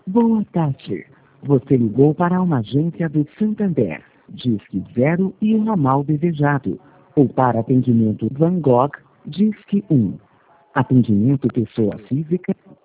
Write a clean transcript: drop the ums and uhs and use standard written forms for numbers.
Boa tarde. Você ligou para uma agência do Santander. Disque 0 e o ramal desejado. Ou para atendimento Van Gogh, Disque 1. Atendimento pessoa física,